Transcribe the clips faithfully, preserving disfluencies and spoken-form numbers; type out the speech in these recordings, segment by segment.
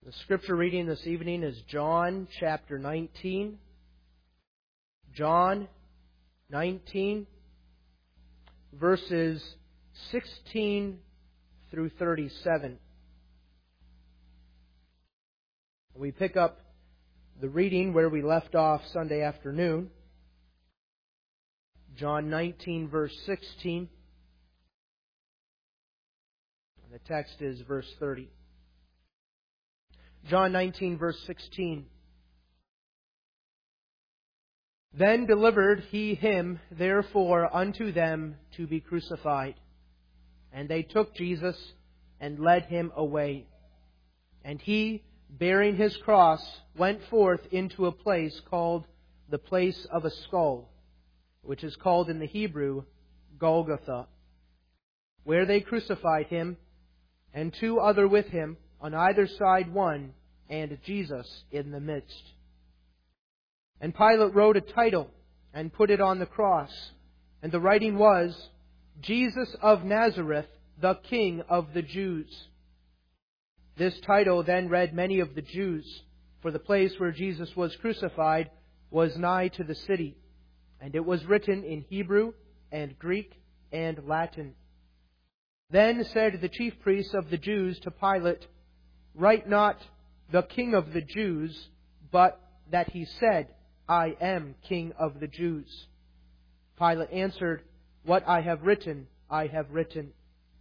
The scripture reading this evening is John chapter nineteen. John nineteen, verses sixteen through thirty-seven. We pick up the reading where we left off Sunday afternoon. John nineteen, verse sixteen. And the text is verse thirty. John nineteen, verse sixteen. Then delivered he him, therefore, unto them to be crucified. And they took Jesus and led him away. And he, bearing his cross, went forth into a place called the place of a skull, which is called in the Hebrew Golgotha, where they crucified him, and two other with him, on either side one, and Jesus in the midst. And Pilate wrote a title, and put it on the cross. And the writing was, Jesus of Nazareth, the King of the Jews. This title then read many of the Jews, for the place where Jesus was crucified was nigh to the city, and it was written in Hebrew and Greek and Latin. Then said the chief priests of the Jews to Pilate, Write not the King of the Jews, but that he said, I am King of the Jews. Pilate answered, What I have written, I have written.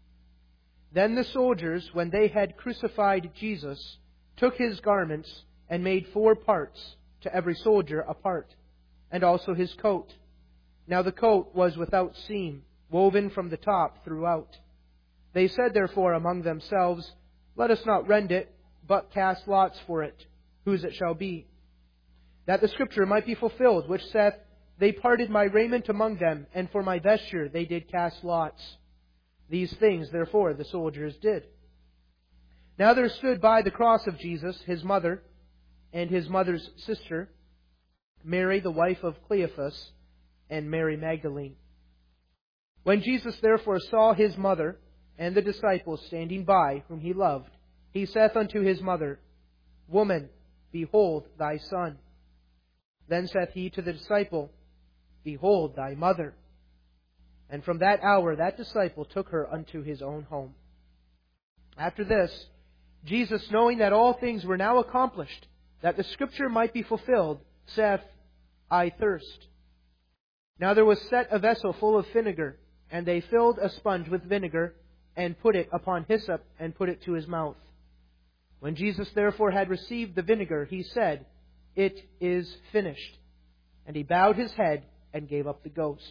Then the soldiers, when they had crucified Jesus, took his garments and made four parts, to every soldier a part, and also his coat. Now the coat was without seam, woven from the top throughout. They said therefore among themselves, Let us not rend it, but cast lots for it, whose it shall be. That the scripture might be fulfilled, which saith, They parted my raiment among them, and for my vesture they did cast lots. These things, therefore, the soldiers did. Now there stood by the cross of Jesus his mother, and his mother's sister, Mary the wife of Cleophas, and Mary Magdalene. When Jesus therefore saw his mother, and the disciples standing by, whom he loved, he saith unto his mother, Woman, behold thy son. Then saith he to the disciple, Behold thy mother. And from that hour that disciple took her unto his own home. After this, Jesus, knowing that all things were now accomplished, that the scripture might be fulfilled, saith, I thirst. Now there was set a vessel full of vinegar, and they filled a sponge with vinegar, and put it upon hyssop, and put it to his mouth. When Jesus therefore had received the vinegar, he said, It is finished. And he bowed his head and gave up the ghost.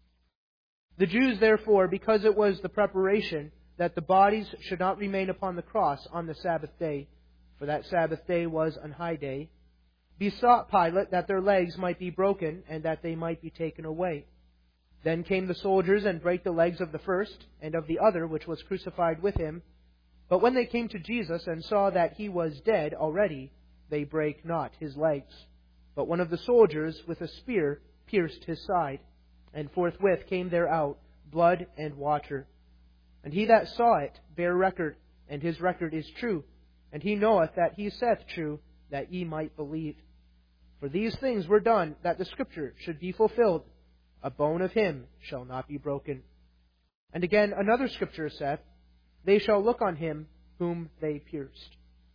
The Jews therefore, because it was the preparation that the bodies should not remain upon the cross on the Sabbath day, for that Sabbath day was an high day, besought Pilate that their legs might be broken and that they might be taken away. Then came the soldiers and brake the legs of the first and of the other which was crucified with him. But when they came to Jesus and saw that he was dead already, they brake not his legs. But one of the soldiers with a spear pierced his side, and forthwith came there out blood and water. And he that saw it bare record, and his record is true, and he knoweth that he saith true, that ye might believe. For these things were done, that the scripture should be fulfilled, A bone of him shall not be broken. And again another scripture saith, They shall look on him whom they pierced.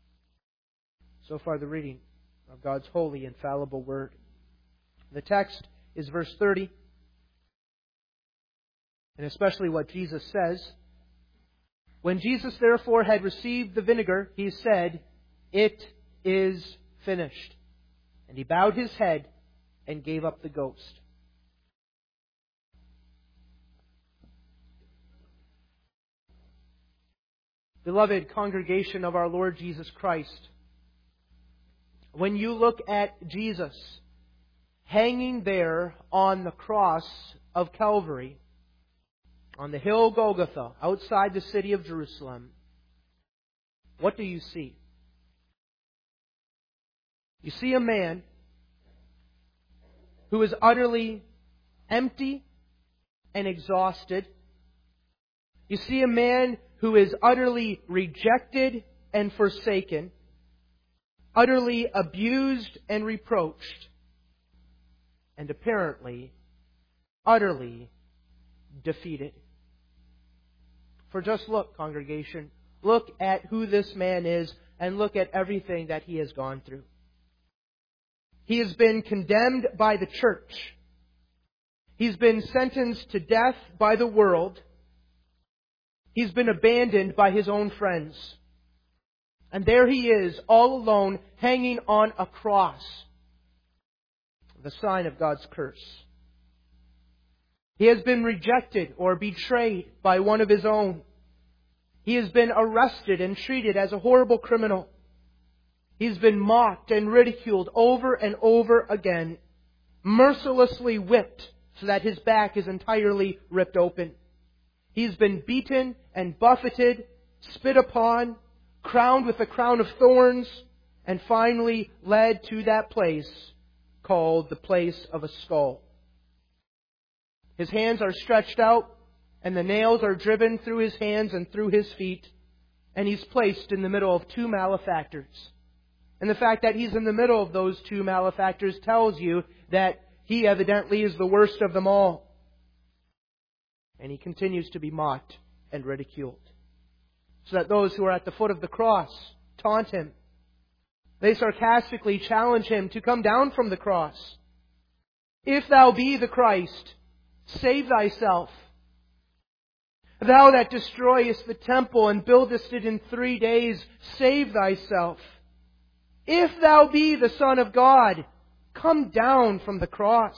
So far the reading of God's holy, infallible word. The text is verse thirty, and especially what Jesus says. When Jesus therefore had received the vinegar, he said, It is finished. And he bowed his head and gave up the ghost. Beloved congregation of our Lord Jesus Christ, when you look at Jesus hanging there on the cross of Calvary, on the hill Golgotha, outside the city of Jerusalem, what do you see? You see a man who is utterly empty and exhausted. You see a man who is utterly rejected and forsaken. utterly abused and reproached, and apparently utterly defeated. For just look, congregation, look at who this man is and look at everything that he has gone through. He has been condemned by the church. He's been sentenced to death by the world. He's been abandoned by his own friends. And there he is, all alone, hanging on a cross, the sign of God's curse. He has been rejected or betrayed by one of his own. He has been arrested and treated as a horrible criminal. He's been mocked and ridiculed over and over again, mercilessly whipped so that his back is entirely ripped open. He's been beaten and buffeted, spit upon, crowned with a crown of thorns, and finally led to that place called the place of a skull. His hands are stretched out, and the nails are driven through his hands and through his feet, and he's placed in the middle of two malefactors. And the fact that he's in the middle of those two malefactors tells you that he evidently is the worst of them all. And he continues to be mocked and ridiculed, so that those who are at the foot of the cross taunt him. They sarcastically challenge him to come down from the cross. If thou be the Christ, save thyself. Thou that destroyest the temple and buildest it in three days, save thyself. If thou be the Son of God, come down from the cross.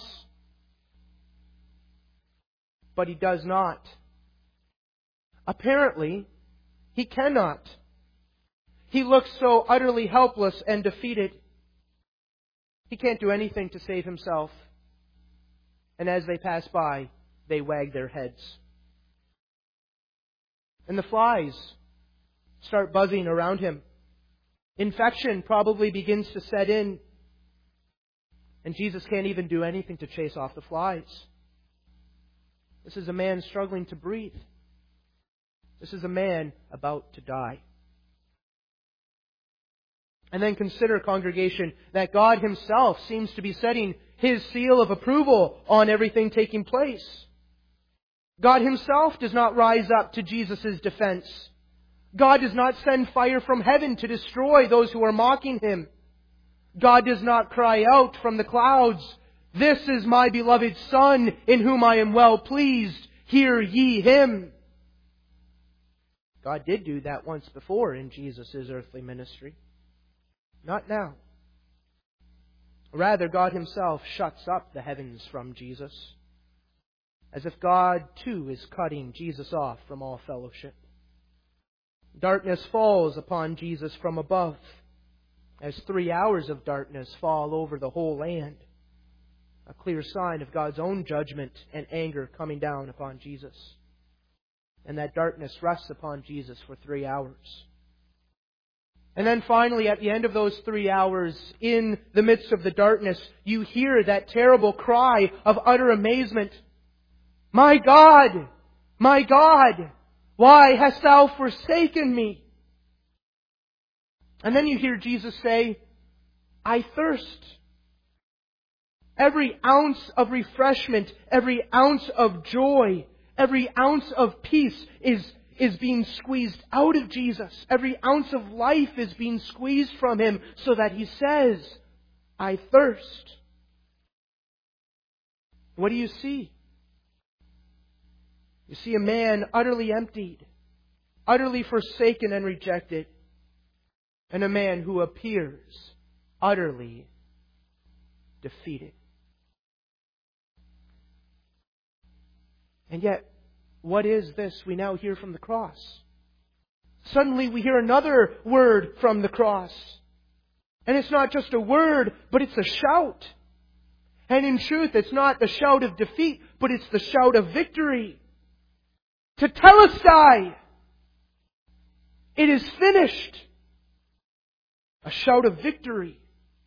But he does not. Apparently, he cannot. He looks so utterly helpless and defeated. He can't do anything to save himself. And as they pass by, they wag their heads. And the flies start buzzing around him. Infection probably begins to set in. And Jesus can't even do anything to chase off the flies. This is a man struggling to breathe. This is a man about to die. And then consider, congregation, that God Himself seems to be setting His seal of approval on everything taking place. God Himself does not rise up to Jesus' defense. God does not send fire from heaven to destroy those who are mocking Him. God does not cry out from the clouds, "This is my beloved Son, in whom I am well pleased. Hear ye Him." God did do that once before in Jesus' earthly ministry. Not now. Rather, God Himself shuts up the heavens from Jesus, as if God too is cutting Jesus off from all fellowship. Darkness falls upon Jesus from above, as three hours of darkness fall over the whole land. A clear sign of God's own judgment and anger coming down upon Jesus. And that darkness rests upon Jesus for three hours. And then finally, at the end of those three hours, in the midst of the darkness, you hear that terrible cry of utter amazement. "My God! My God! Why hast Thou forsaken me?" And then you hear Jesus say, "I thirst." Every ounce of refreshment, every ounce of joy, every ounce of peace is, is being squeezed out of Jesus. Every ounce of life is being squeezed from Him so that He says, "I thirst." What do you see? You see a man utterly emptied, utterly forsaken and rejected, and a man who appears utterly defeated. And yet, what is this we now hear from the cross? Suddenly we hear another word from the cross. And it's not just a word, but it's a shout. And in truth, it's not the shout of defeat, but it's the shout of victory. Tetelestai! It is finished! A shout of victory.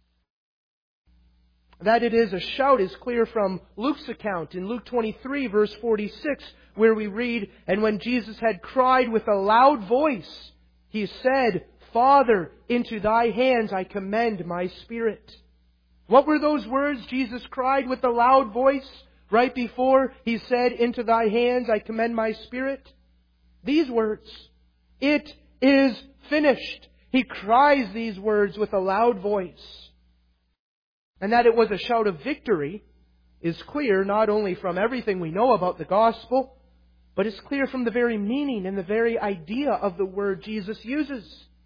That it is a shout is clear from Luke's account in Luke twenty-three, verse forty-six, where we read, "And when Jesus had cried with a loud voice, He said, Father, into thy hands I commend my spirit. What were those words Jesus cried with a loud voice right before He said, into thy hands I commend my spirit? These words. It is finished. He cries these words with a loud voice. And that it was a shout of victory is clear not only from everything we know about the gospel, but it's clear from the very meaning and the very idea of the word Jesus uses.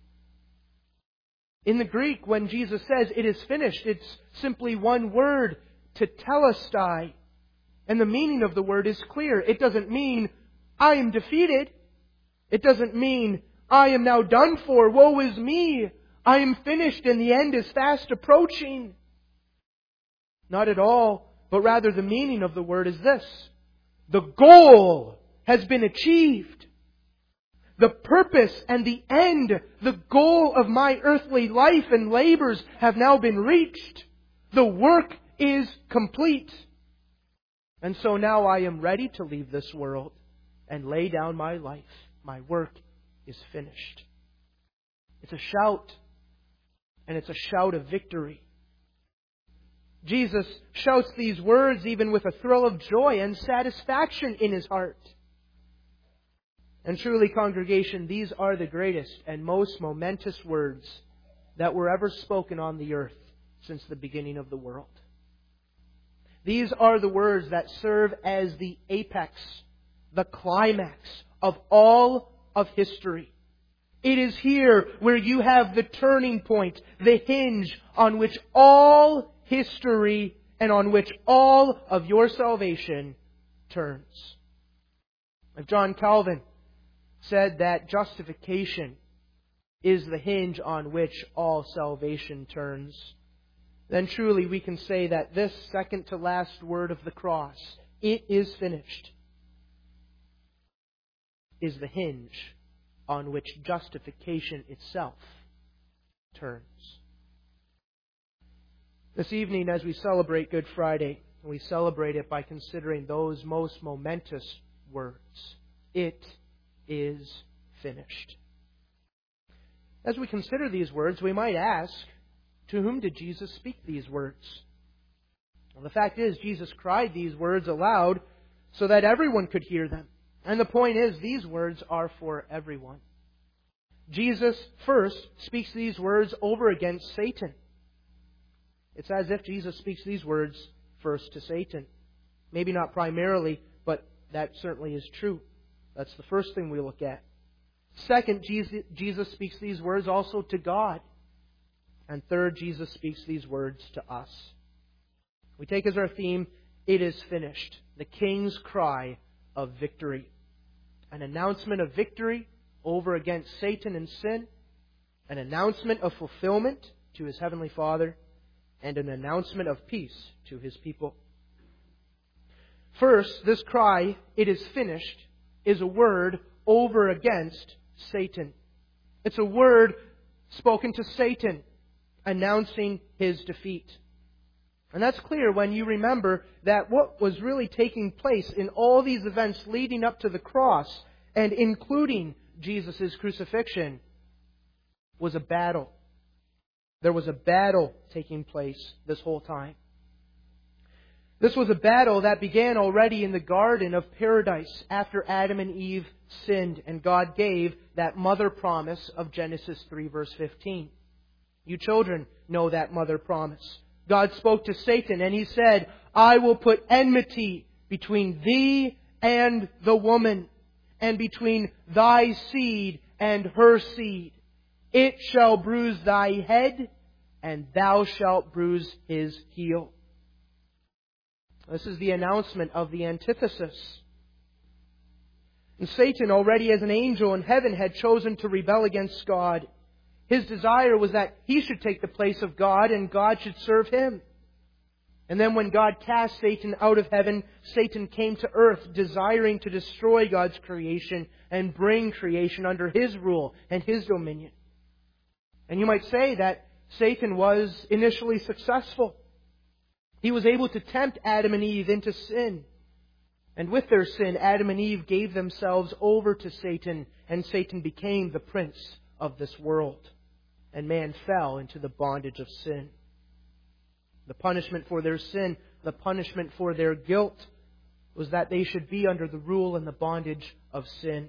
In the Greek, when Jesus says, it is finished, it's simply one word, tetelestai. And the meaning of the word is clear. It doesn't mean, I am defeated. It doesn't mean, I am now done for, woe is me. I am finished and the end is fast approaching. Not at all, but rather the meaning of the word is this. The goal has been achieved. The purpose and the end, the goal of my earthly life and labors have now been reached. The work is complete. And so now I am ready to leave this world and lay down my life. My work is finished. It's a shout. And it's a shout of victory. Jesus shouts these words even with a thrill of joy and satisfaction in His heart. And truly, congregation, these are the greatest and most momentous words that were ever spoken on the earth since the beginning of the world. These are the words that serve as the apex, the climax of all of history. It is here where you have the turning point, the hinge on which all history and on which all of your salvation turns. If John Calvin said that justification is the hinge on which all salvation turns, then truly we can say that this second to last word of the cross, it is finished, is the hinge on which justification itself turns. This evening, as we celebrate Good Friday, we celebrate it by considering those most momentous words. It is finished. As we consider these words, we might ask, to whom did Jesus speak these words? Well, the fact is, Jesus cried these words aloud so that everyone could hear them. And the point is, these words are for everyone. Jesus first speaks these words over against Satan. It's as if Jesus speaks these words first to Satan. Maybe not primarily, but that certainly is true. That's the first thing we look at. Second, Jesus speaks these words also to God. And third, Jesus speaks these words to us. We take as our theme, it is finished. The King's cry of victory. An announcement of victory over against Satan and sin. An announcement of fulfillment to His Heavenly Father. And an announcement of peace to His people. First, this cry, it is finished, is a word over against Satan. It's a word spoken to Satan, announcing his defeat. And that's clear when you remember that what was really taking place in all these events leading up to the cross, and including Jesus' crucifixion, was a battle. There was a battle taking place this whole time. This was a battle that began already in the Garden of Paradise after Adam and Eve sinned and God gave that mother promise of Genesis three verse fifteen. You children know that mother promise. God spoke to Satan and He said, I will put enmity between thee and the woman, and between thy seed and her seed. It shall bruise thy head, and thou shalt bruise his heel. This is the announcement of the antithesis. And Satan, already as an angel in heaven, had chosen to rebel against God. His desire was that he should take the place of God and God should serve him. And then when God cast Satan out of heaven, Satan came to earth desiring to destroy God's creation and bring creation under His rule and His dominion. And you might say that Satan was initially successful. He was able to tempt Adam and Eve into sin. And with their sin, Adam and Eve gave themselves over to Satan, and Satan became the prince of this world. And man fell into the bondage of sin. The punishment for their sin, the punishment for their guilt, was that they should be under the rule and the bondage of sin.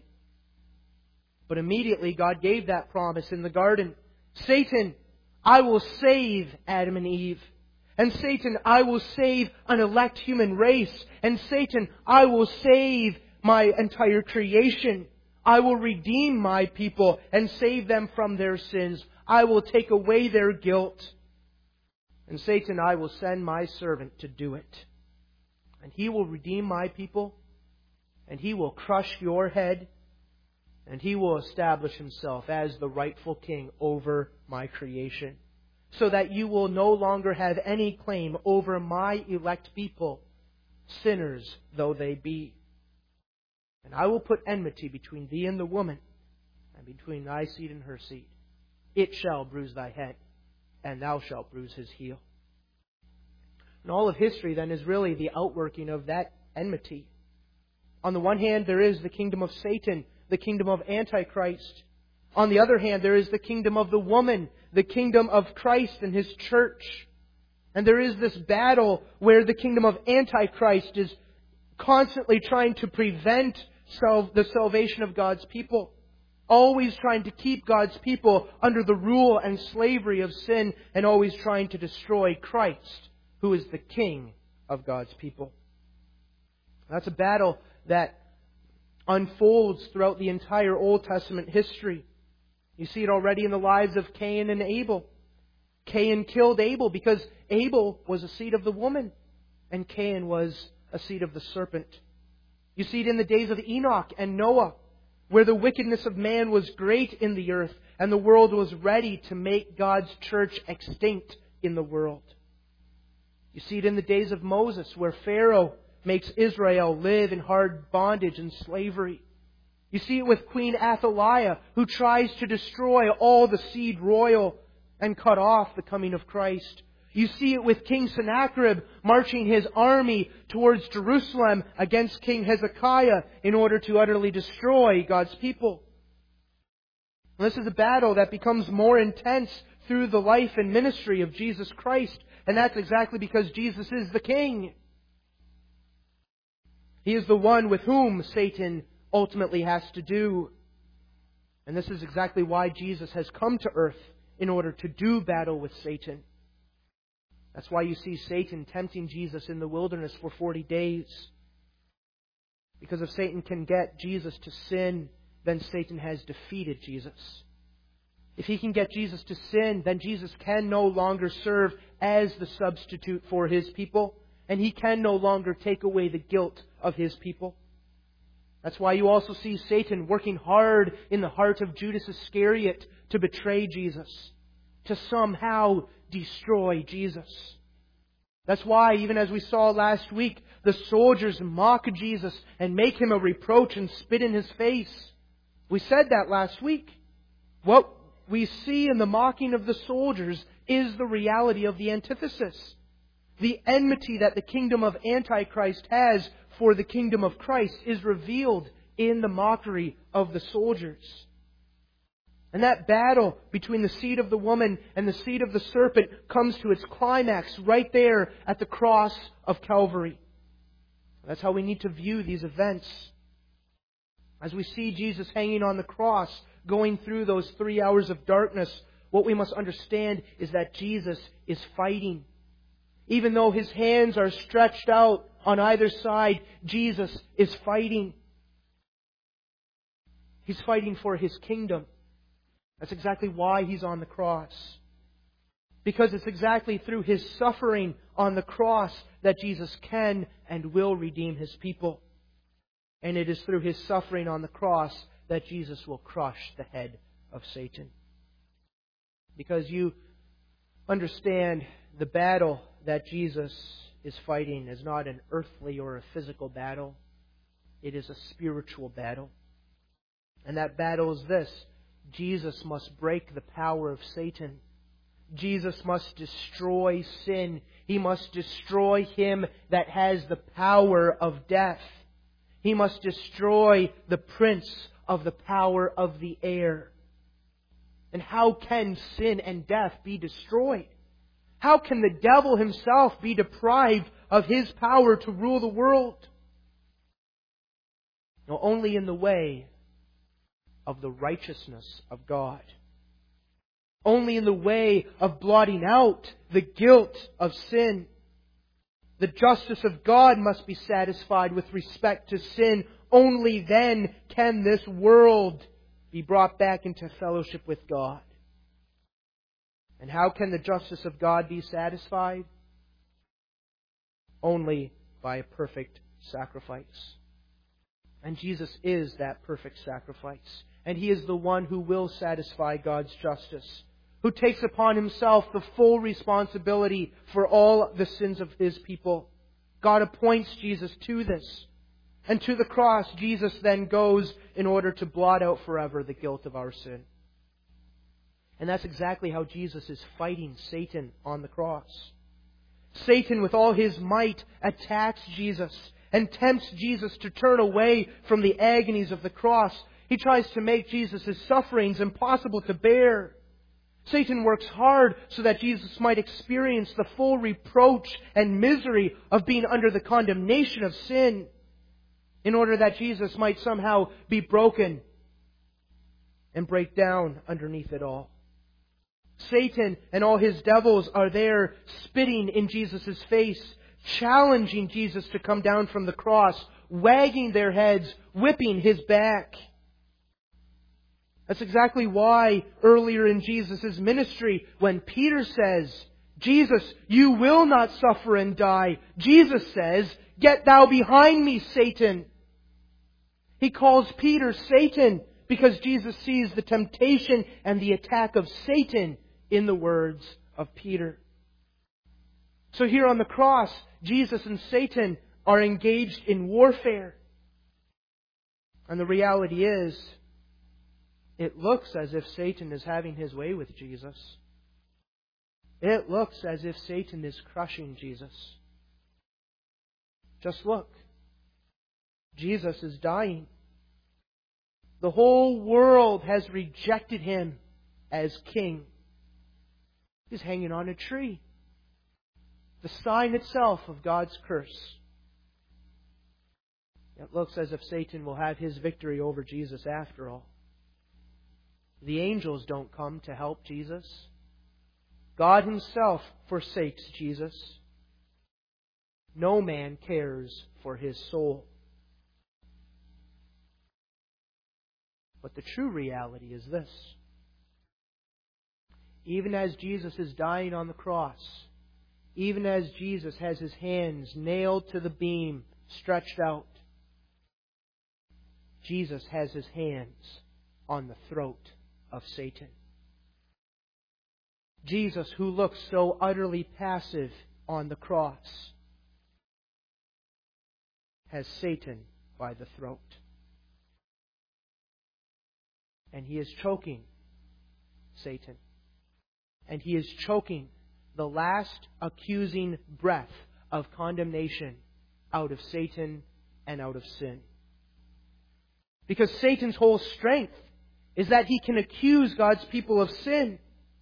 But immediately God gave that promise in the garden. Satan, I will save Adam and Eve. And Satan, I will save an elect human race. And Satan, I will save my entire creation. I will redeem my people and save them from their sins. I will take away their guilt. And Satan, I will send my servant to do it. And he will redeem my people. And he will crush your head. And he will establish himself as the rightful king over my creation. So that you will no longer have any claim over my elect people, sinners though they be. And I will put enmity between thee and the woman, and between thy seed and her seed. It shall bruise thy head, and thou shalt bruise his heel. And all of history then is really the outworking of that enmity. On the one hand, there is the kingdom of Satan, the kingdom of Antichrist. On the other hand, there is the kingdom of the woman, the kingdom of Christ and His church. And there is this battle where the kingdom of Antichrist is constantly trying to prevent the salvation of God's people. Always trying to keep God's people under the rule and slavery of sin, and always trying to destroy Christ, who is the King of God's people. That's a battle that unfolds throughout the entire Old Testament history. You see it already in the lives of Cain and Abel. Cain killed Abel because Abel was a seed of the woman, and Cain was a seed of the serpent. You see it in the days of Enoch and Noah, where the wickedness of man was great in the earth, and the world was ready to make God's church extinct in the world. You see it in the days of Moses, where Pharaoh makes Israel live in hard bondage and slavery. You see it with Queen Athaliah, who tries to destroy all the seed royal and cut off the coming of Christ. You see it with King Sennacherib marching his army towards Jerusalem against King Hezekiah in order to utterly destroy God's people. And this is a battle that becomes more intense through the life and ministry of Jesus Christ. And that's exactly because Jesus is the King. He is the one with whom Satan ultimately has to do. And this is exactly why Jesus has come to earth, in order to do battle with Satan. That's why you see Satan tempting Jesus in the wilderness for forty days. Because if Satan can get Jesus to sin, then Satan has defeated Jesus. If he can get Jesus to sin, then Jesus can no longer serve as the substitute for His people, and He can no longer take away the guilt of His people. That's why you also see Satan working hard in the heart of Judas Iscariot to betray Jesus, to somehow destroy Jesus. That's why, even as we saw last week, the soldiers mock Jesus and make Him a reproach and spit in His face. We said that last week. What we see in the mocking of the soldiers is the reality of the antithesis. The enmity that the kingdom of Antichrist has for the kingdom of Christ is revealed in the mockery of the soldiers. And that battle between the seed of the woman and the seed of the serpent comes to its climax right there at the cross of Calvary. That's how we need to view these events. As we see Jesus hanging on the cross, going through those three hours of darkness, what we must understand is that Jesus is fighting. Even though His hands are stretched out on either side, Jesus is fighting. He's fighting for His kingdom. That's exactly why He's on the cross. Because it's exactly through His suffering on the cross that Jesus can and will redeem His people. And it is through His suffering on the cross that Jesus will crush the head of Satan. Because you understand the battle that Jesus is fighting is not an earthly or a physical battle. It is a spiritual battle. And that battle is this: Jesus must break the power of Satan. Jesus must destroy sin. He must destroy him that has the power of death. He must destroy the prince of the power of the air. And how can sin and death be destroyed? How can the devil himself be deprived of his power to rule the world? No, only in the way of the righteousness of God. Only in the way of blotting out the guilt of sin. The justice of God must be satisfied with respect to sin. Only then can this world be brought back into fellowship with God. And how can the justice of God be satisfied? Only by a perfect sacrifice. And Jesus is that perfect sacrifice. And He is the one who will satisfy God's justice, who takes upon Himself the full responsibility for all the sins of His people. God appoints Jesus to this. And to the cross, Jesus then goes in order to blot out forever the guilt of our sin. And that's exactly how Jesus is fighting Satan on the cross. Satan, with all his might, attacks Jesus and tempts Jesus to turn away from the agonies of the cross. He tries to make Jesus' sufferings impossible to bear. Satan works hard so that Jesus might experience the full reproach and misery of being under the condemnation of sin, in order that Jesus might somehow be broken and break down underneath it all. Satan and all his devils are there spitting in Jesus' face, challenging Jesus to come down from the cross, wagging their heads, whipping His back. That's exactly why earlier in Jesus' ministry, when Peter says, Jesus, you will not suffer and die, Jesus says, get thou behind me, Satan. He calls Peter Satan because Jesus sees the temptation and the attack of Satan in the words of Peter. So here on the cross, Jesus and Satan are engaged in warfare. And the reality is, it looks as if Satan is having his way with Jesus. It looks as if Satan is crushing Jesus. Just look. Jesus is dying. The whole world has rejected Him as King. He's hanging on a tree. The sign itself of God's curse. It looks as if Satan will have his victory over Jesus after all. The angels don't come to help Jesus. God Himself forsakes Jesus. No man cares for His soul. But the true reality is this. Even as Jesus is dying on the cross, even as Jesus has His hands nailed to the beam, stretched out, Jesus has His hands on the throat of Satan. Jesus, who looks so utterly passive on the cross, has Satan by the throat. And He is choking Satan. And He is choking the last accusing breath of condemnation out of Satan and out of sin. Because Satan's whole strength is that he can accuse God's people of sin.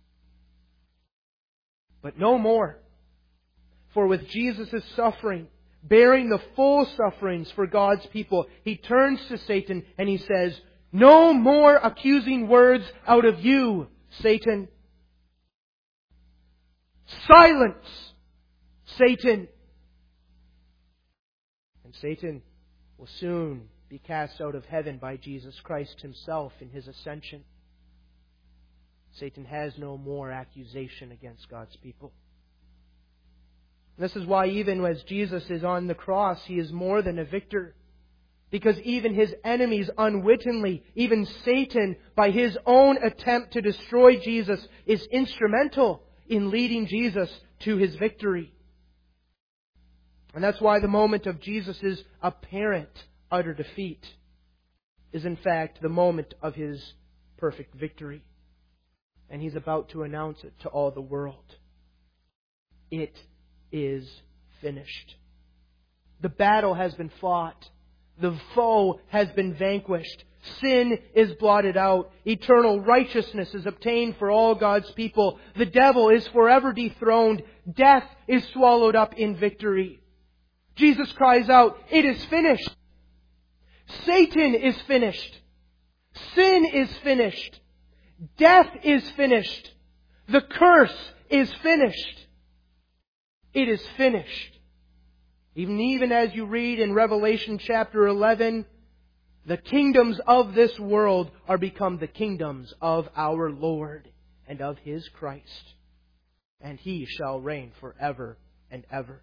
But no more. For with Jesus' suffering, bearing the full sufferings for God's people, He turns to Satan and He says, no more accusing words out of you, Satan. Silence, Satan. And Satan will soon be cast out of heaven by Jesus Christ Himself in His ascension. Satan has no more accusation against God's people. This is why even as Jesus is on the cross, He is more than a victor. Because even His enemies unwittingly, even Satan, by his own attempt to destroy Jesus, is instrumental in leading Jesus to His victory. And that's why the moment of Jesus' apparent utter defeat is in fact the moment of His perfect victory. And He's about to announce it to all the world. It is finished. The battle has been fought. The foe has been vanquished. Sin is blotted out. Eternal righteousness is obtained for all God's people. The devil is forever dethroned. Death is swallowed up in victory. Jesus cries out, "It is finished." Satan is finished. Sin is finished. Death is finished. The curse is finished. It is finished. Even, even as you read in Revelation chapter eleven, the kingdoms of this world are become the kingdoms of our Lord and of His Christ. And He shall reign forever and ever.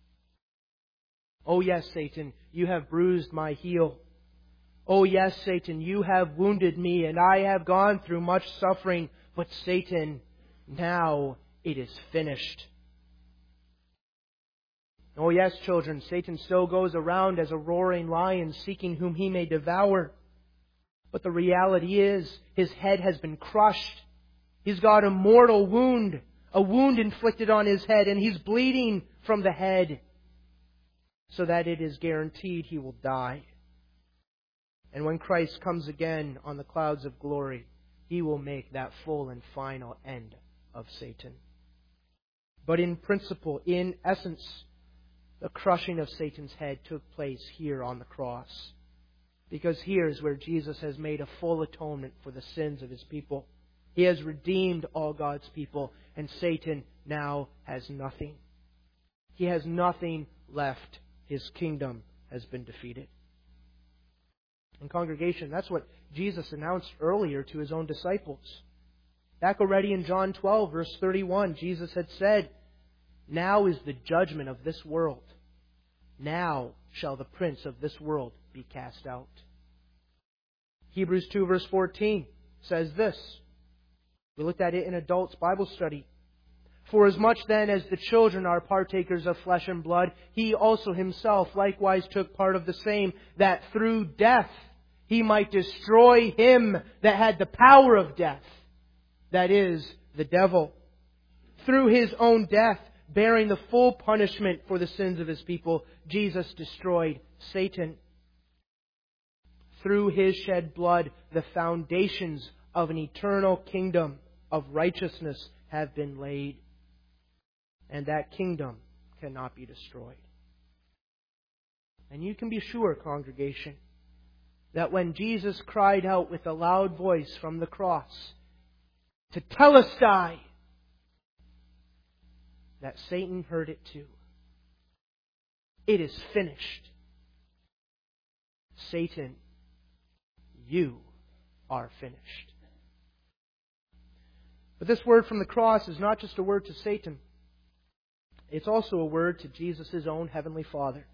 Oh yes, Satan, you have bruised my heel. Oh yes, Satan, you have wounded me, and I have gone through much suffering. But Satan, now it is finished. Oh yes, children, Satan still goes around as a roaring lion seeking whom he may devour. But the reality is, his head has been crushed. He's got a mortal wound, a wound inflicted on his head, and he's bleeding from the head, so that it is guaranteed he will die. And when Christ comes again on the clouds of glory, He will make that full and final end of Satan. But in principle, in essence, the crushing of Satan's head took place here on the cross. Because here is where Jesus has made a full atonement for the sins of His people. He has redeemed all God's people, and Satan now has nothing. He has nothing left. His kingdom has been defeated. And congregation, that's what Jesus announced earlier to His own disciples. Back already in John twelve, verse thirty-one, Jesus had said, "Now is the judgment of this world. Now shall the prince of this world be cast out." Hebrews two, verse fourteen says this. We looked at it in adults' Bible study. "For as much then as the children are partakers of flesh and blood, He also Himself likewise took part of the same, that through death He might destroy him that had the power of death, that is, the devil. Through His own death, bearing the full punishment for the sins of His people, Jesus destroyed Satan. Through His shed blood, the foundations of an eternal kingdom of righteousness have been laid. And that kingdom cannot be destroyed." And you can be sure, congregation, that when Jesus cried out with a loud voice from the cross, "Tetelestai," that Satan heard it too. It is finished. Satan, you are finished. But this word from the cross is not just a word to Satan. It's also a word to Jesus' own Heavenly Father.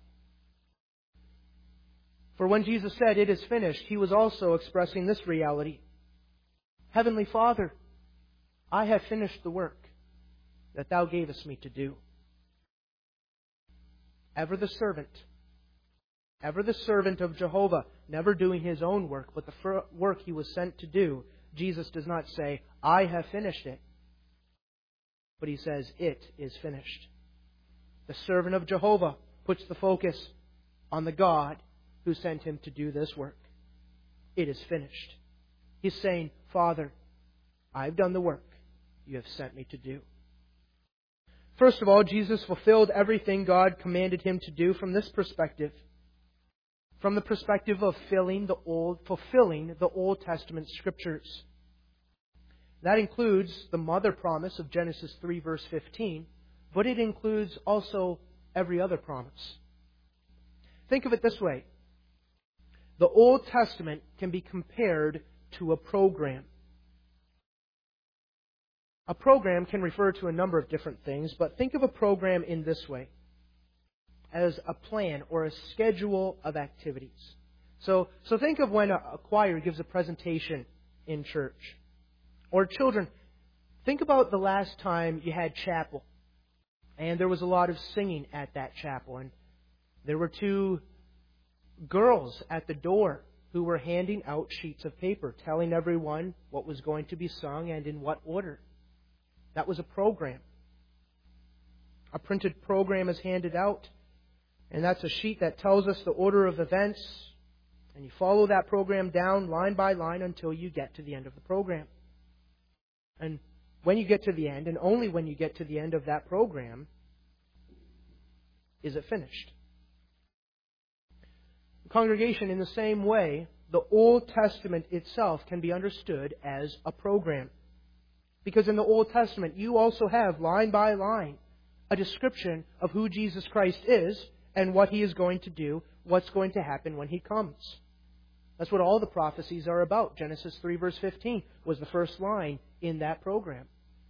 For when Jesus said, "It is finished," He was also expressing this reality. "Heavenly Father, I have finished the work that Thou gavest me to do." Ever the servant, ever the servant of Jehovah, never doing His own work, but the work He was sent to do, Jesus does not say, "I have finished it," but He says, "It is finished." The servant of Jehovah puts the focus on the God who sent Him to do this work. It is finished. He's saying, "Father, I've done the work You have sent me to do." First of all, Jesus fulfilled everything God commanded Him to do from this perspective. From the perspective of filling the old, fulfilling the Old Testament Scriptures. That includes the mother promise of Genesis three, verse fifteen, but it includes also every other promise. Think of it this way. The Old Testament can be compared to a program. A program can refer to a number of different things, but think of a program in this way, as a plan or a schedule of activities. So, so think of when a, a choir gives a presentation in church. Or children, think about the last time you had chapel, and there was a lot of singing at that chapel, and there were two girls at the door who were handing out sheets of paper, telling everyone what was going to be sung and in what order. That was a program. A printed program is handed out, and that's a sheet that tells us the order of events And you follow that program down line by line until you get to the end of the program. And when you get to the end, and only when you get to the end of that program, is it finished. Congregation, in the same way, the Old Testament itself can be understood as a program. Because in the Old Testament, you also have, line by line, a description of who Jesus Christ is and what He is going to do, what's going to happen when He comes. That's what all the prophecies are about. Genesis three verse fifteen was the first line in that program.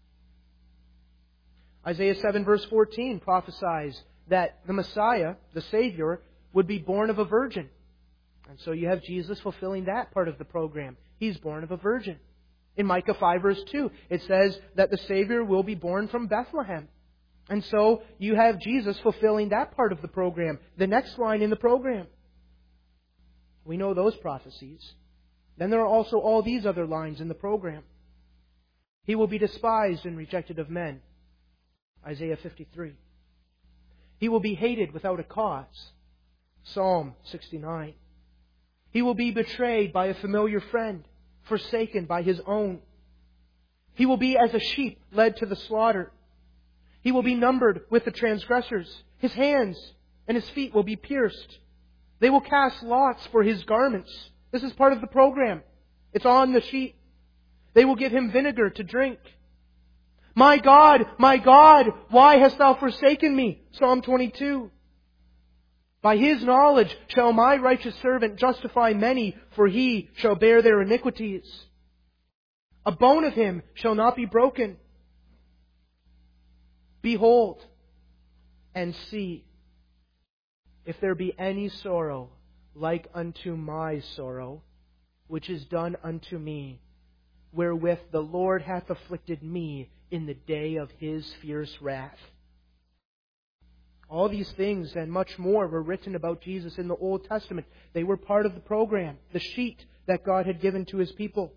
Isaiah seven verse fourteen prophesies that the Messiah, the Savior, would be born of a virgin. And so you have Jesus fulfilling that part of the program. He's born of a virgin. In Micah five verse two, it says that the Savior will be born from Bethlehem. And so you have Jesus fulfilling that part of the program. The next line in the program. We know those prophecies. Then there are also all these other lines in the program. He will be despised and rejected of men. Isaiah fifty-three. He will be hated without a cause. Psalm sixty-nine. He will be betrayed by a familiar friend, forsaken by his own. He will be as a sheep led to the slaughter. He will be numbered with the transgressors. His hands and his feet will be pierced. They will cast lots for his garments. This is part of the program. It's on the sheet. They will give him vinegar to drink. My God, my God, why hast thou forsaken me? Psalm twenty-two. By His knowledge shall my righteous servant justify many, for he shall bear their iniquities. A bone of him shall not be broken. Behold and see, if there be any sorrow like unto my sorrow, which is done unto me, wherewith the Lord hath afflicted me in the day of His fierce wrath. All these things and much more were written about Jesus in the Old Testament. They were part of the program, the sheet that God had given to His people.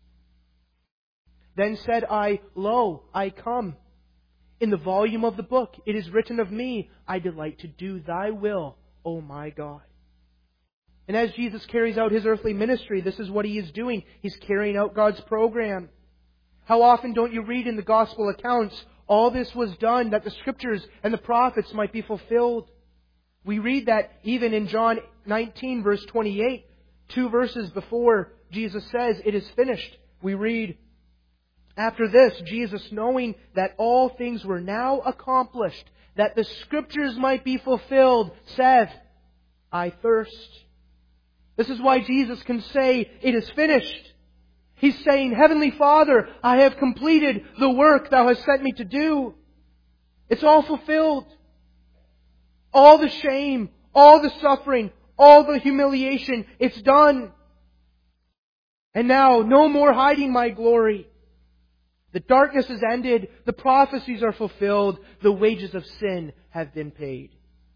Then said I, Lo, I come. In the volume of the book it is written of me, I delight to do Thy will, O my God. And as Jesus carries out His earthly ministry, this is what He is doing. He's carrying out God's program. How often don't you read in the Gospel accounts, all this was done that the Scriptures and the prophets might be fulfilled? We read that even in John nineteen verse twenty-eight, two verses before Jesus says, it is finished. We read, after this, Jesus, knowing that all things were now accomplished, that the Scriptures might be fulfilled, said, I thirst. This is why Jesus can say, it is finished. He's saying, Heavenly Father, I have completed the work Thou hast sent me to do. It's all fulfilled. All the shame, all the suffering, all the humiliation, it's done. And now, no more hiding my glory. The darkness is ended. The prophecies are fulfilled. The wages of sin have been paid.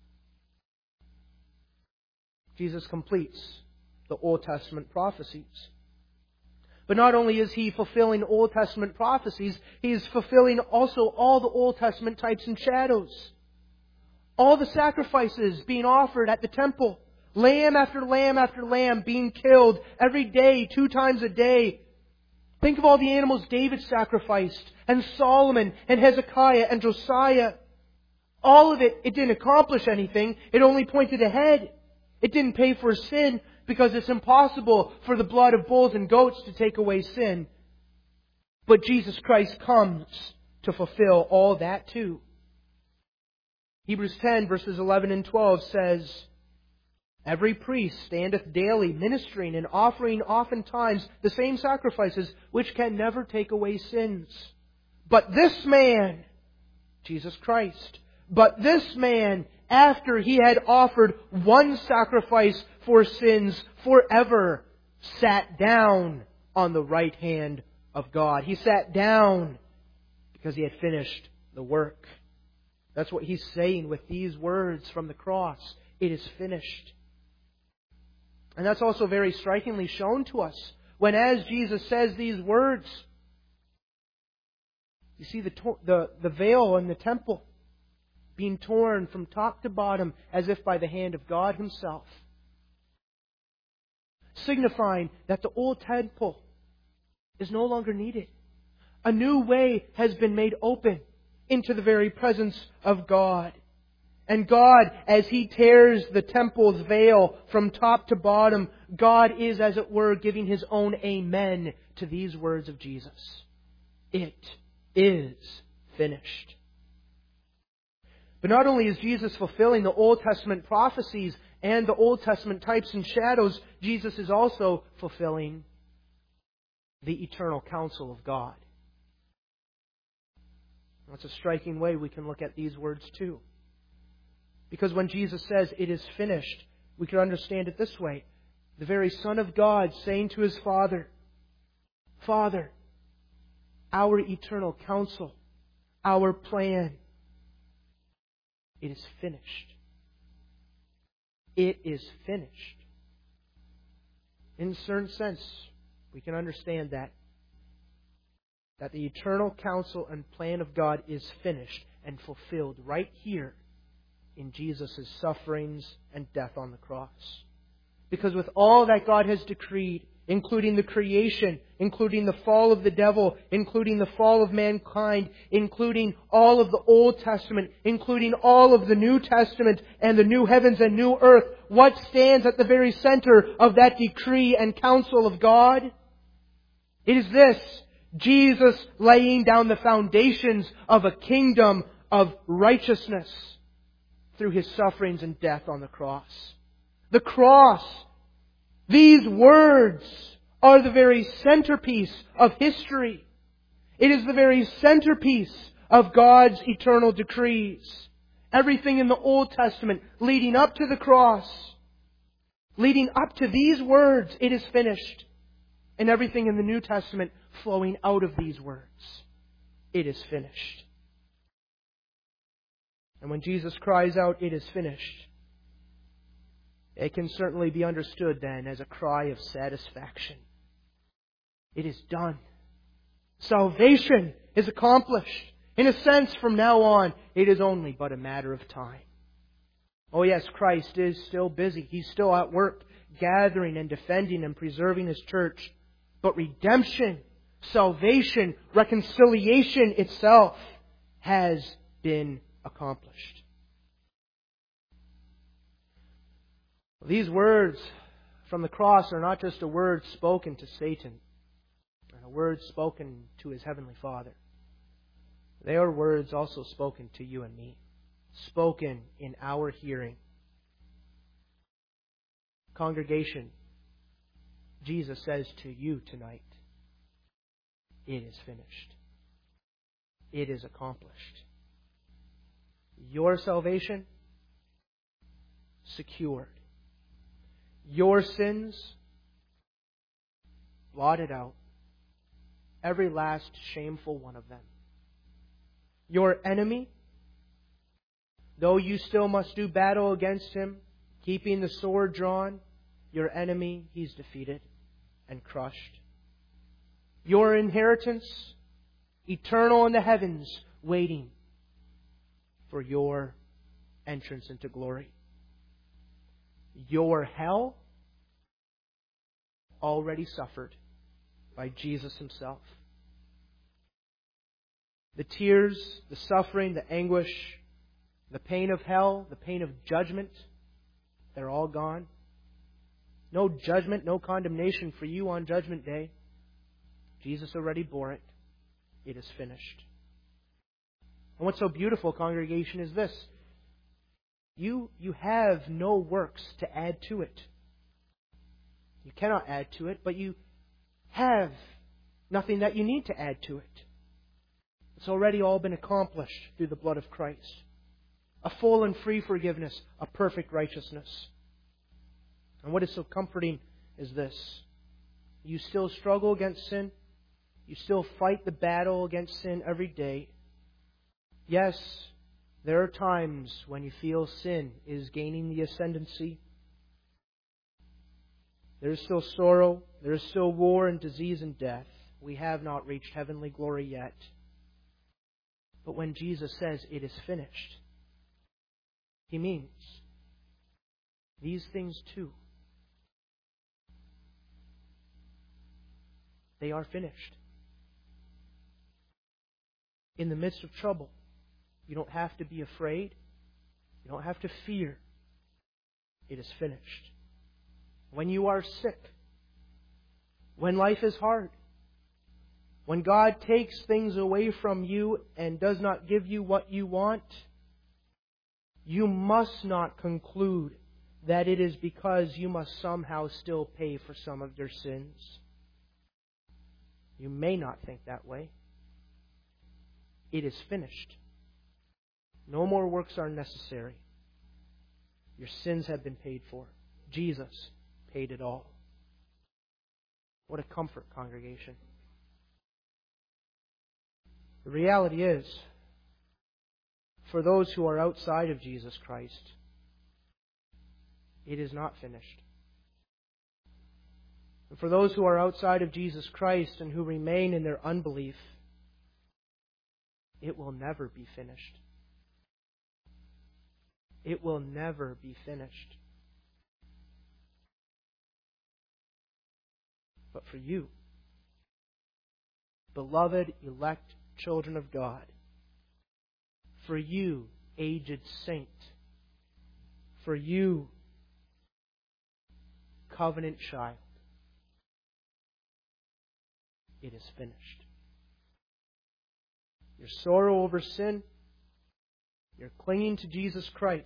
Jesus completes the Old Testament prophecies. But not only is He fulfilling Old Testament prophecies, He is fulfilling also all the Old Testament types and shadows. All the sacrifices being offered at the temple. Lamb after lamb after lamb being killed every day, two times a day. Think of all the animals David sacrificed, and Solomon, and Hezekiah, and Josiah. All of it, it didn't accomplish anything. It only pointed ahead. It didn't pay for sin, because it's impossible for the blood of bulls and goats to take away sin. But Jesus Christ comes to fulfill all that too. Hebrews ten verses eleven and twelve says, Every priest standeth daily ministering and offering oftentimes the same sacrifices which can never take away sins. But this man, Jesus Christ, but this man, after He had offered one sacrifice for sins forever, sat down on the right hand of God. He sat down because He had finished the work. That's what He's saying with these words from the cross. It is finished. And that's also very strikingly shown to us when, as Jesus says these words, you see the, the, the veil in the temple being torn from top to bottom as if by the hand of God Himself. signifying that the old temple is no longer needed. A new way has been made open into the very presence of God. And God, as He tears the temple's veil from top to bottom, God is, as it were, giving His own amen to these words of Jesus. It is finished. But not only is Jesus fulfilling the Old Testament prophecies and the Old Testament types and shadows, Jesus is also fulfilling the eternal counsel of God. That's a striking way we can look at these words too. Because when Jesus says, "It is finished," we can understand it this way. The very Son of God saying to His Father, "Father, our eternal counsel, our plan, it is finished. It is finished." In a certain sense, we can understand that. That the eternal counsel and plan of God is finished and fulfilled right here in Jesus' sufferings and death on the cross. Because with all that God has decreed, including the creation, including the fall of the devil, including the fall of mankind, including all of the Old Testament, including all of the New Testament and the new heavens and new earth, what stands at the very center of that decree and counsel of God? It is this: Jesus laying down the foundations of a kingdom of righteousness through His sufferings and death on the cross. The cross, these words, are the very centerpiece of history. It is the very centerpiece of God's eternal decrees. Everything in the Old Testament leading up to the cross, leading up to these words, "It is finished." And everything in the New Testament flowing out of these words, "It is finished." And when Jesus cries out, "It is finished," it can certainly be understood then as a cry of satisfaction. It is done. Salvation is accomplished. In a sense, from now on, it is only but a matter of time. Oh yes, Christ is still busy. He's still at work, gathering and defending and preserving His church. But redemption, salvation, reconciliation itself has been accomplished. These words from the cross are not just a word spoken to Satan, and a word spoken to his heavenly Father. They are words also spoken to you and me, spoken in our hearing. Congregation, Jesus says to you tonight, "It is finished. It is accomplished." Your salvation, secured. Your sins, blotted out. Every last shameful one of them. Your enemy, though you still must do battle against him, keeping the sword drawn, your enemy, he's defeated and crushed. Your inheritance, eternal in the heavens, waiting for your entrance into glory. Your hell, already suffered by Jesus Himself. The tears, the suffering, the anguish, the pain of hell, the pain of judgment, they're all gone. No judgment, no condemnation for you on Judgment Day. Jesus already bore it. It is finished. And what's so beautiful, congregation, is this. You, you have no works to add to it. You cannot add to it, but you have nothing that you need to add to it. It's already all been accomplished through the blood of Christ. A full and free forgiveness, a perfect righteousness. And what is so comforting is this. You still struggle against sin. You still fight the battle against sin every day. Yes, there are times when you feel sin is gaining the ascendancy. There is still sorrow. There is still war and disease and death. We have not reached heavenly glory yet. But when Jesus says it is finished, He means these things too They are finished. In the midst of trouble, you don't have to be afraid. You don't have to fear. It is finished. When you are sick, when life is hard, when God takes things away from you and does not give you what you want, you must not conclude that it is because you must somehow still pay for some of your sins. You may not think that way. It is finished. No more works are necessary. Your sins have been paid for. Jesus paid it all. What a comfort, congregation. The reality is, for those who are outside of Jesus Christ, it is not finished. And for those who are outside of Jesus Christ and who remain in their unbelief, it will never be finished. It will never be finished. But for you, beloved, elect children of God, for you, aged saint, for you, covenant child, it is finished. Your sorrow over sin, your clinging to Jesus Christ,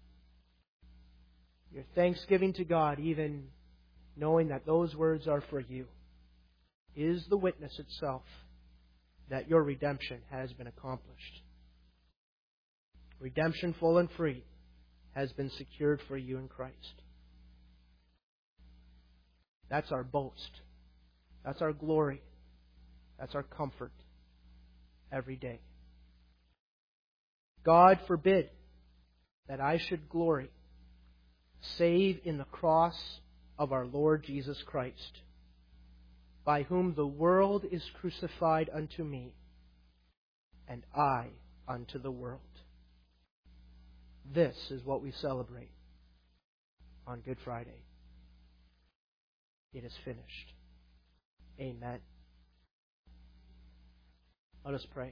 your thanksgiving to God, even knowing that those words are for you, is the witness itself that your redemption has been accomplished. Redemption full and free has been secured for you in Christ. That's our boast. That's our glory. That's our comfort every day. God forbid that I should glory save in the cross of our Lord Jesus Christ, by whom the world is crucified unto me, and I unto the world. This is what we celebrate on Good Friday. It is finished. Amen. Let us pray.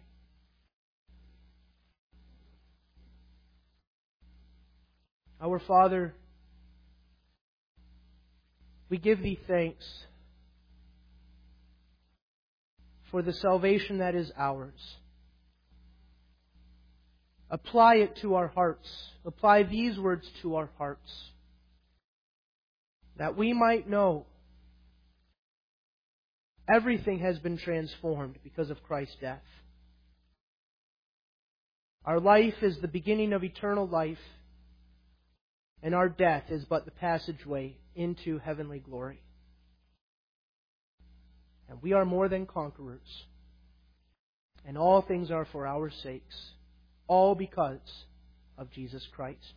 Our Father, we give Thee thanks for the salvation that is ours. Apply it to our hearts. Apply these words to our hearts, that we might know everything has been transformed because of Christ's death. Our life is the beginning of eternal life, and our death is but the passageway into heavenly glory. And we are more than conquerors, and all things are for our sakes, all because of Jesus Christ.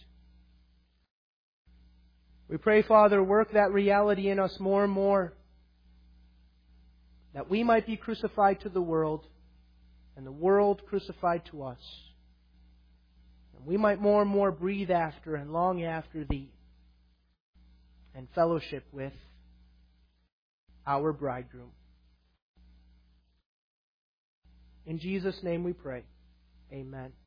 We pray, Father, work that reality in us more and more, that we might be crucified to the world, and the world crucified to us. And we might more and more breathe after and long after Thee, and fellowship with our bridegroom. In Jesus' name we pray. Amen.